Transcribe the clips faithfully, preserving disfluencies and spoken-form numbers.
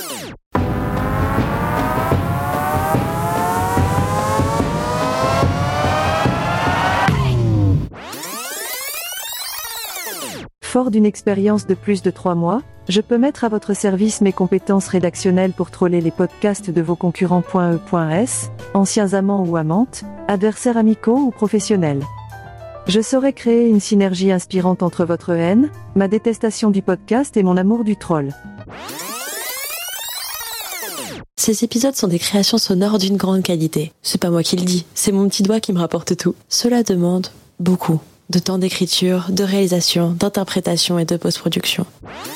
Fort d'une expérience de plus de trois mois, je peux mettre à votre service mes compétences rédactionnelles pour troller les podcasts de vos concurrents .e.s, anciens amants ou amantes, adversaires amicaux ou professionnels. Je saurai créer une synergie inspirante entre votre haine, ma détestation du podcast et mon amour du troll. Ces épisodes sont des créations sonores d'une grande qualité. C'est pas moi qui le dis, c'est mon petit doigt qui me rapporte tout. Cela demande beaucoup de temps d'écriture, de réalisation, d'interprétation et de post-production.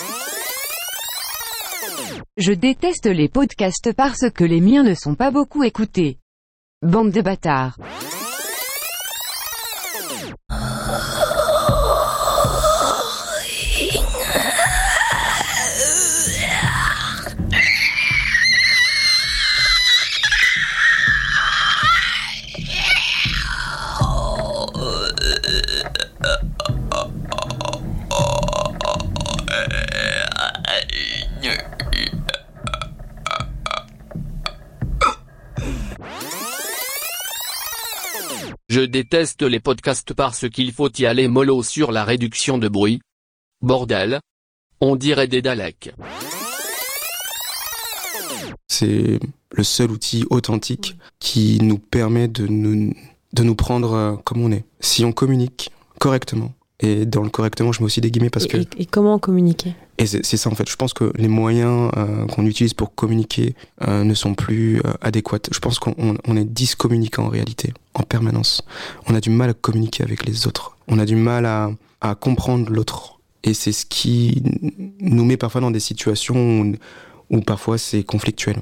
Je déteste les podcasts parce que les miens ne sont pas beaucoup écoutés. Bande de bâtards. Je déteste les podcasts parce qu'il faut y aller mollo sur la réduction de bruit. Bordel. On dirait des Daleks. C'est le seul outil authentique qui nous permet de nous, de nous prendre comme on est. Si on communique correctement, et dans le correctement je mets aussi des guillemets parce et, que... Et, et comment communiquer ? Et c'est, c'est ça en fait, je pense que les moyens euh, qu'on utilise pour communiquer euh, ne sont plus euh, adéquats. Je pense qu'on on, on est discommunicant en réalité, en permanence. On a du mal à communiquer avec les autres. On a du mal à, à comprendre l'autre. Et c'est ce qui nous met parfois dans des situations où, où parfois c'est conflictuel.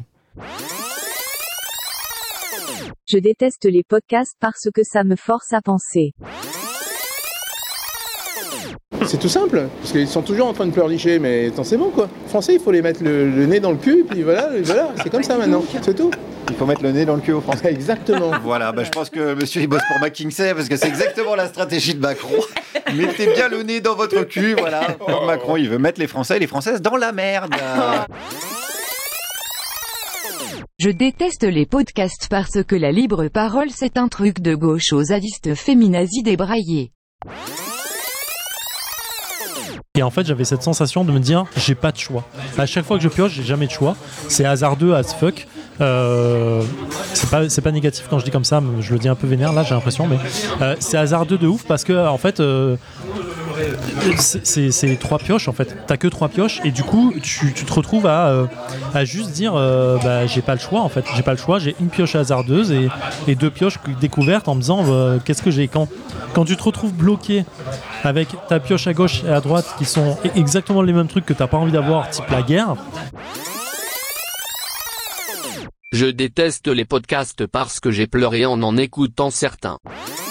Je déteste les podcasts parce que ça me force à penser. C'est tout simple, parce qu'ils sont toujours en train de pleurnicher, mais attends, c'est bon quoi. Français, il faut les mettre le, le nez dans le cul, puis voilà, voilà, c'est comme ça maintenant, c'est tout. Il faut mettre le nez dans le cul aux Français. Exactement. Voilà, bah, je pense que monsieur il bosse pour McKinsey, parce que c'est exactement la stratégie de Macron. Mettez bien le nez dans votre cul, voilà. Comme Macron, il veut mettre les Français et les Françaises dans la merde. Je déteste les podcasts parce que la libre parole c'est un truc de gauche aux zadistes féminazis débraillés. Et en fait, j'avais cette sensation de me dire, j'ai pas de choix. À chaque fois que je pioche, j'ai jamais de choix. C'est hasardeux as fuck. Euh, c'est pas, c'est pas négatif quand je dis comme ça, je le dis un peu vénère là, j'ai l'impression, mais euh, c'est hasardeux de ouf parce que en fait, euh, c'est, c'est, c'est trois pioches en fait. T'as que trois pioches et du coup, tu, tu te retrouves à, euh, à juste dire, euh, bah, j'ai pas le choix en fait. J'ai pas le choix. J'ai une pioche hasardeuse et, et deux pioches découvertes en me disant, euh, qu'est-ce que j'ai quand quand tu te retrouves bloqué avec ta pioche à gauche et à droite qui sont exactement les mêmes trucs que t'as pas envie d'avoir, type la guerre. Je déteste les podcasts parce que j'ai pleuré en en écoutant certains.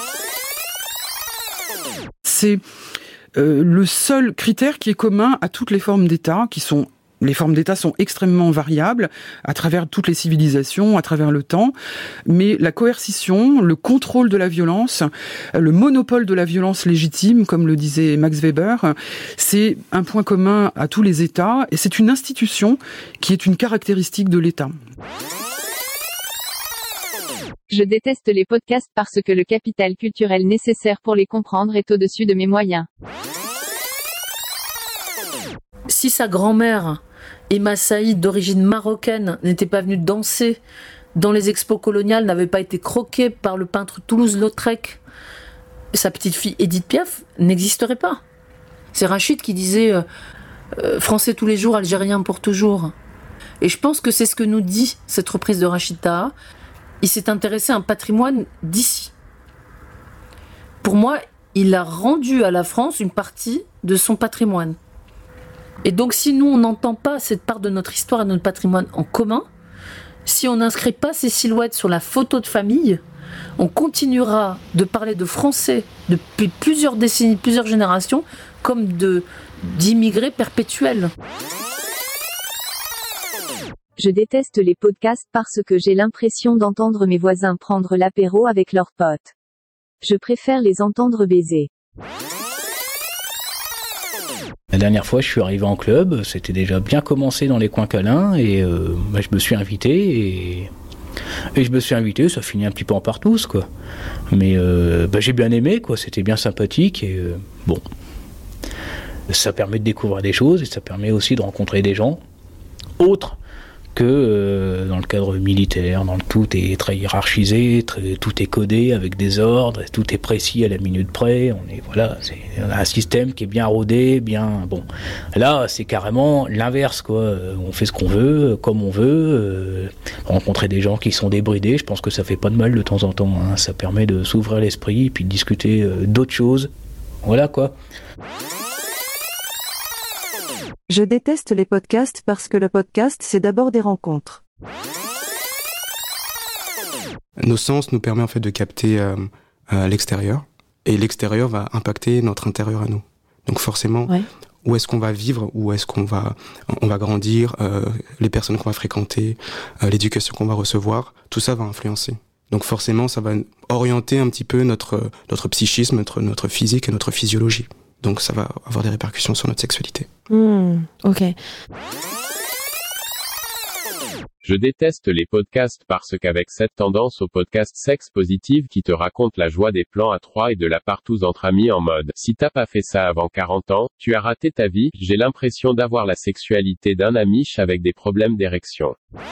C'est euh, le seul critère qui est commun à toutes les formes d'État, qui sont les formes d'État sont extrêmement variables à travers toutes les civilisations, à travers le temps, mais la coercition, le contrôle de la violence, le monopole de la violence légitime, comme le disait Max Weber, c'est un point commun à tous les États et c'est une institution qui est une caractéristique de l'État. Je déteste les podcasts parce que le capital culturel nécessaire pour les comprendre est au-dessus de mes moyens. Si sa grand-mère, Emma Saïd, d'origine marocaine, n'était pas venue danser dans les expos coloniales, n'avait pas été croquée par le peintre Toulouse-Lautrec, sa petite fille Edith Piaf n'existerait pas. C'est Rachid qui disait euh, euh, « Français tous les jours, Algérien pour toujours ». Et je pense que c'est ce que nous dit cette reprise de Rachid Taha. Il s'est intéressé à un patrimoine d'ici. Pour moi, il a rendu à la France une partie de son patrimoine. Et donc si nous, on n'entend pas cette part de notre histoire et de notre patrimoine en commun, si on n'inscrit pas ces silhouettes sur la photo de famille, on continuera de parler de Français depuis plusieurs décennies, plusieurs générations, comme de, d'immigrés perpétuels. Je déteste les podcasts parce que j'ai l'impression d'entendre mes voisins prendre l'apéro avec leurs potes. Je préfère les entendre baiser. La dernière fois, je suis arrivé en club, c'était déjà bien commencé dans les coins câlins, et euh, bah, je me suis invité, et... et je me suis invité, ça finit un petit peu en partouze, quoi. Mais euh, bah, j'ai bien aimé, quoi, c'était bien sympathique, et euh, bon... Ça permet de découvrir des choses, et ça permet aussi de rencontrer des gens autres que euh, dans le cadre militaire, dans le tout est très hiérarchisé, très, tout est codé avec des ordres, tout est précis à la minute près. On est voilà, c'est un système qui est bien rodé, bien bon. Là, c'est carrément l'inverse, quoi. On fait ce qu'on veut, comme on veut. Euh, rencontrer des gens qui sont débridés, je pense que ça fait pas de mal de temps en temps. Hein. Ça permet de s'ouvrir l'esprit et puis de discuter euh, d'autres choses. Voilà, quoi. Je déteste les podcasts parce que le podcast, c'est d'abord des rencontres. Nos sens nous permettent en fait de capter euh, euh, l'extérieur, et l'extérieur va impacter notre intérieur à nous. Donc forcément, ouais. Où est-ce qu'on va vivre, où est-ce qu'on va, on va grandir, euh, les personnes qu'on va fréquenter, euh, l'éducation qu'on va recevoir, tout ça va influencer. Donc forcément, ça va orienter un petit peu notre, notre psychisme, notre, notre physique et notre physiologie. Donc ça va avoir des répercussions sur notre sexualité. Mmh, ok. Je déteste les podcasts parce qu'avec cette tendance au podcast sexe positive qui te raconte la joie des plans à trois et de la partouze entre amis en mode « Si t'as pas fait ça avant quarante ans, tu as raté ta vie », j'ai l'impression d'avoir la sexualité d'un amiche avec des problèmes d'érection.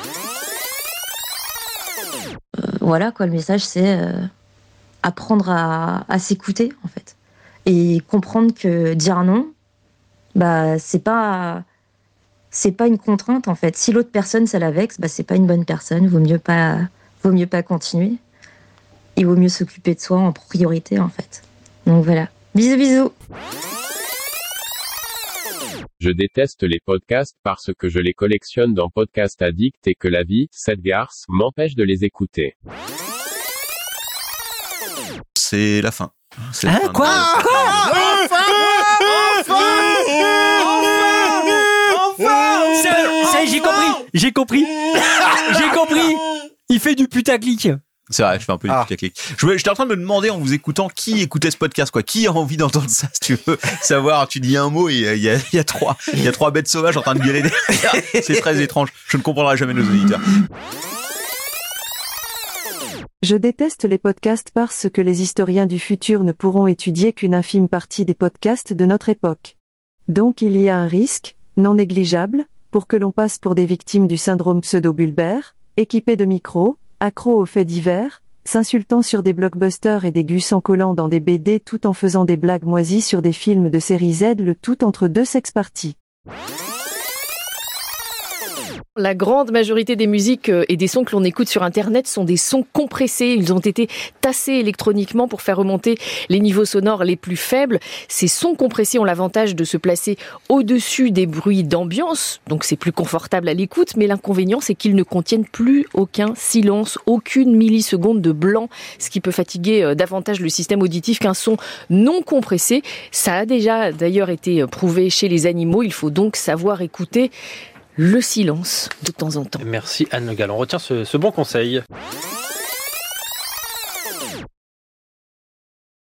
Euh, voilà quoi, le message c'est euh, apprendre à, à s'écouter en fait. Et comprendre que dire non, bah c'est pas c'est pas une contrainte en fait. Si l'autre personne ça la vexe, bah c'est pas une bonne personne. Vaut mieux pas vaut mieux pas continuer. Il vaut mieux s'occuper de soi en priorité en fait. Donc voilà. Bisous bisous. Je déteste les podcasts parce que je les collectionne dans Podcast Addict et que la vie, cette garce, m'empêche de les écouter. C'est la fin. C'est hein, quoi de... Quoi Enfin Enfin Enfin Enfin Ça, ça j'ai compris J'ai compris J'ai compris Il fait du putaclic. C'est vrai, je fais un peu du ah. putaclic. Je, j'étais en train de me demander en vous écoutant qui écoutait ce podcast, quoi. Qui a envie d'entendre ça, si tu veux savoir. Tu dis un mot et il y a, il y a trois, il y a trois bêtes sauvages en train de gueuler derrière. C'est très étrange. Je ne comprendrai jamais nos auditeurs. Je déteste les podcasts parce que les historiens du futur ne pourront étudier qu'une infime partie des podcasts de notre époque. Donc il y a un risque, non négligeable, pour que l'on passe pour des victimes du syndrome pseudo-bulbaire, équipés de micros, accros aux faits divers, s'insultant sur des blockbusters et des gus en collant dans des B D tout en faisant des blagues moisies sur des films de série Z, le tout entre deux sex-parties. La grande majorité des musiques et des sons que l'on écoute sur Internet sont des sons compressés. Ils ont été tassés électroniquement pour faire remonter les niveaux sonores les plus faibles. Ces sons compressés ont l'avantage de se placer au-dessus des bruits d'ambiance, donc c'est plus confortable à l'écoute, mais l'inconvénient c'est qu'ils ne contiennent plus aucun silence, aucune milliseconde de blanc, ce qui peut fatiguer davantage le système auditif qu'un son non compressé. Ça a déjà d'ailleurs été prouvé chez les animaux, il faut donc savoir écouter le silence de temps en temps. Merci Anne Le Gall, on retient ce, ce bon conseil.